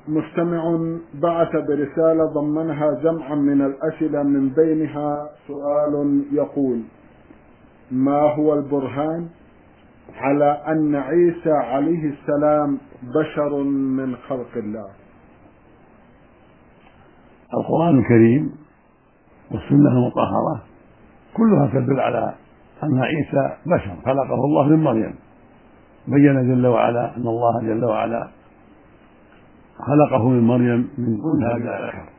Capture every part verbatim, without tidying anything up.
مستمع بعث برسالة ضمنها جمعا من الأسئلة، من بينها سؤال يقول: ما هو البرهان على أن عيسى عليه السلام بشر من خلق الله؟ القرآن الكريم والسنة المطهرة كلها تدل على أن عيسى بشر خلقه الله من مريم. بين جل وعلا أن الله جل وعلا خلقه من مريم من أنثى بلا ذكر،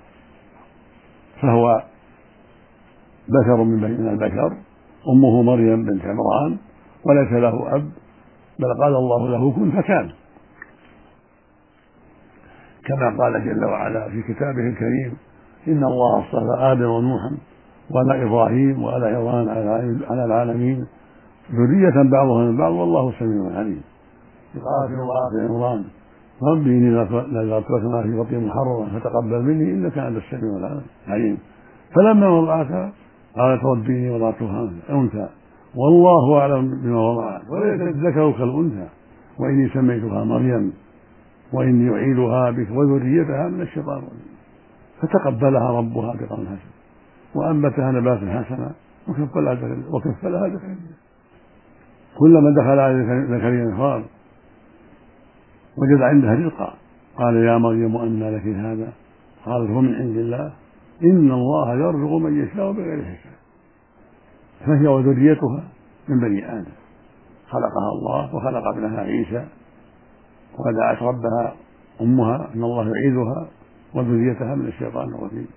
فهو بشر من بين البشر، أمه مريم بنت عمران، وليس له أب، بل قال الله له كن فكان، كما قال جل وعلا في كتابه الكريم: إن الله اصطفى آدم ونوحا وآل إبراهيم وآل عمران على العالمين ذرية بعضها من بعض والله سميع عليم. قال في امرأة عمران: ربي إني لأتركنا في بطن محرما فتقبل مني إنك أنت السميع العليم. فلما وضعتها قالت: ربي إني وضعتها أنثى والله أعلم بما وضعت وليس الذكر كالأنثى وإني سميتها مريم وإني أعيذها بك وذريتها من الشيطان الرجيم. فتقبلها ربها بقول حسن وأنبتها نباتا حسنا وكفلها زكريا. كلما دخل على زكريا الخار وجد عندها رزقا قال: يا مريم أنى لك هذا؟ قالت: هو من عند الله إن الله يرزق من يشاء بغير حساب. فهي وذريتها من بني آدم، خلقها الله وخلق ابنها عيسى، ودعت ربها أمها أن الله يعيذها وذريتها من الشيطان الرجيم.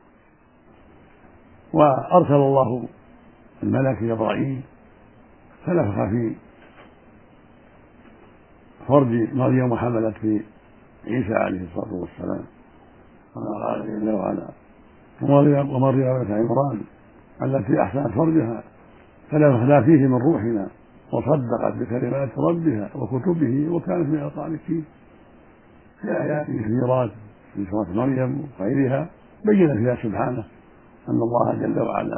وأرسل الله الملك جبرائيل فنفخ في فرج مريم وحملت في عيسى عليه الصلاة والسلام، كما قال جل وعلا: ومريم ابنة عمران التي أحسنت فرجها فنفخنا فيه من روحنا وصدقت بكلمات ربها وكتبه وكانت من القانتين. في آيات كثيرات في سورة مريم وغيرها بين فيها سبحانه أن الله جل وعلا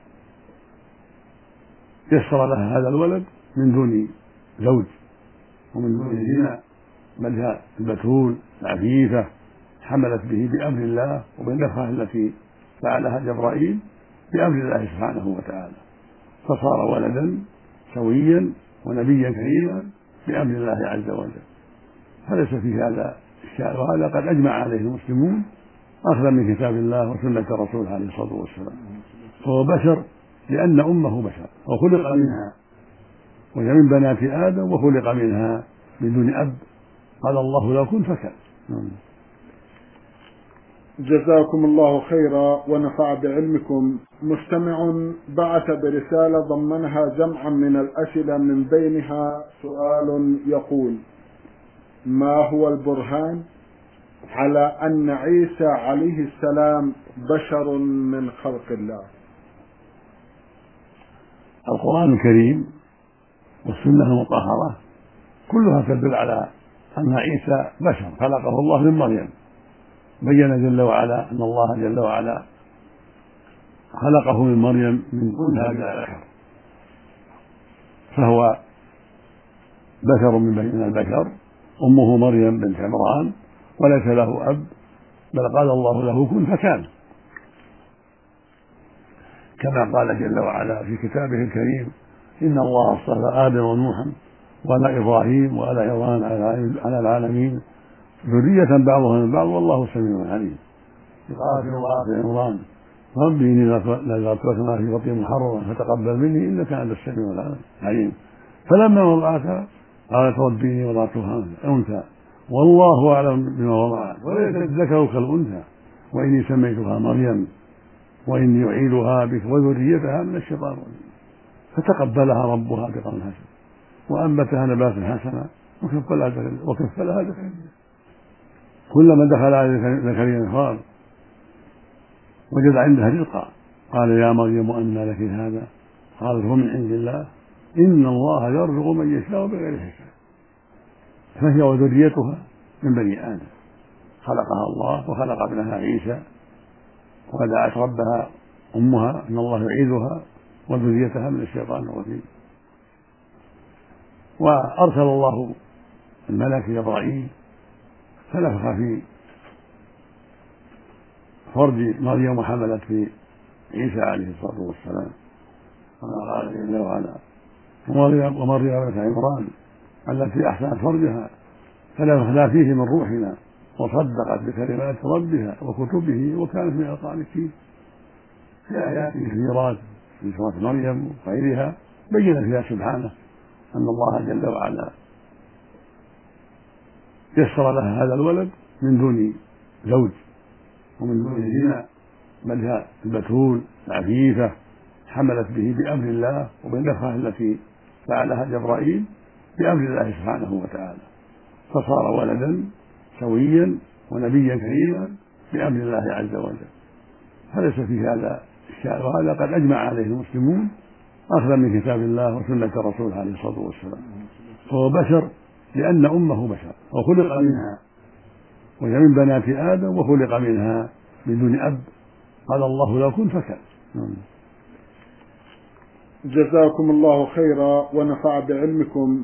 يسر لها هذا الولد من دون زوج ومن دون زنا، بل هي البتول العفيفة حملت به بأمر الله وبالنفخة التي فعلها جبرائيل بأمر الله سبحانه وتعالى، فصار ولدا سويا ونبيا كريما بأمر الله عز وجل. فليس في هذا الشيء، وهذا قد أجمع عليه المسلمون أخذا من كتاب الله وسنة الرسول عليه الصلاة والسلام. فهو بشر لأن أمه بشر وخلق منها، وهي من بنات آدم وخلق منها من دون أب، قال الله له كن فكان. جزاكم الله خيرا ونفع بعلمكم. مستمع بعث برسالة ضمنها جمعا من الأسئلة، من بينها سؤال يقول: ما هو البرهان على أن عيسى عليه السلام بشر من خلق الله؟ القرآن الكريم والسنة المطهرة كلها تدل على أن عيسى بشر خلقه الله من مريم. بين جل وعلا أن الله جل وعلا خلقه من مريم من أنثى بلا ذكر، فهو بشر من بين البشر، أمه مريم بنت عمران، وليس له أب، بل قال الله له كن فكان، كما قال جل وعلا في كتابه الكريم: إن الله اصطفى آدم ونوحا وآل إبراهيم وآل عمران على العالمين ذرية بعضها من بعض والله سميع عليم. قال في امرأة عمران: ربي إني لأتركنا في بطن محرما فتقبل مني إنك أنت السميع العليم. فلما وضعتها قالت: ربي إني وضعتها أنثى والله أعلم بما وضعت وليس الذكر كالأنثى وإني سميتها مريم وإني أعيذها بك وذريتها من الشيطان الرجيم. فتقبلها ربها بقول حسن وأنبتها نباتا حسنا وكفلها زكريا. كلما دخل على زكريا الخار وجد عندها رزقا قال: يا مريم أنى لك هذا؟ قالت: هو من عند الله إن الله يرزق من يشاء بغير حساب. فهي وذريتها من بني آدم، خلقها الله وخلق ابنها عيسى، ودعت ربها أمها أن الله يعيذها وذريتها من الشيطان الرجيم. وأرسل الله الملك جبرائيل فنفخ في فرج مريم وحملت في عيسى عليه الصلاة والسلام كما قال جل وعلا ومريم ومريم ابنة عمران التي أحسنت فرجها فنفخنا فيه من روحنا وصدقت بكلمات ربها وكتبه وكانت من القانتين. في آيات كثيرات في سورة مريم وغيرها بين فيها سبحانه أن الله جل وعلا يسر لها هذا الولد من دون زوج ومن دون زنا، بل هي البتول العفيفة حملت به بأمر الله وبالنفخة التي فعلها جبرائيل بأمر الله سبحانه وتعالى، فصار ولدا سويا ونبيا كريما بأمر الله عز وجل. فليس في هذا الشأن، وهذا قد أجمع عليه المسلمون أخذا من كتاب الله وسنة رسوله عليه الصلاة والسلام. فهو بشر لأن أمه بشر وخلق منها، وهي من بنات آدم وخلق منها بدون أب، قال الله لو كن فكان. جزاكم الله خيرا ونفع بعلمكم.